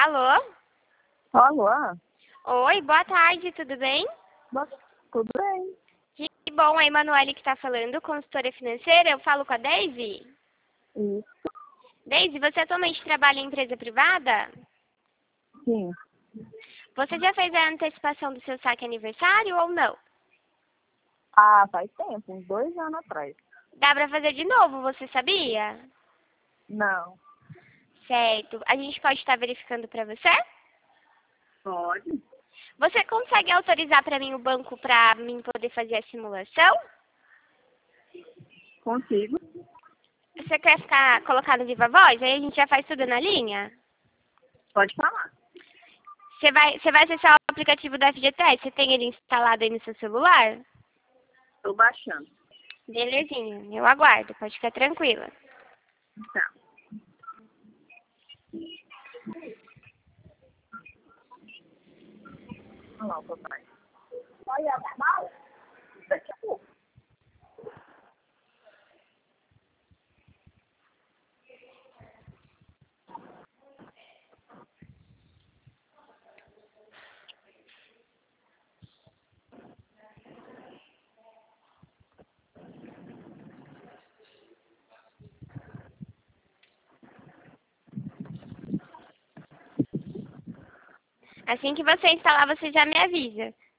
Alô? Alô? Oi, boa tarde, tudo bem? Tudo bem? Que bom, a Emanuele que está falando, consultora financeira. Eu falo com a Daisy? Isso, Daisy, você atualmente trabalha em empresa privada? sim. Você já fez a antecipação do seu saque aniversário ou não? Ah, faz tempo, uns 2 anos atrás. Dá para fazer de novo, você sabia? Não. Certo. A gente pode estar verificando para você? Pode? Você consegue autorizar para mim o banco para mim poder fazer a simulação? Consigo? Você quer ficar colocado viva voz? Aí a gente já faz tudo na linha? Pode falar. Você vai acessar o aplicativo da FGTS? Você tem ele instalado aí no seu celular? Estou baixando. Belezinha, eu aguardo, pode ficar tranquila. Tá. Olha lá o papai. Olha, tá mal? Daqui a pouco. Assim que você instalar, você já me avisa.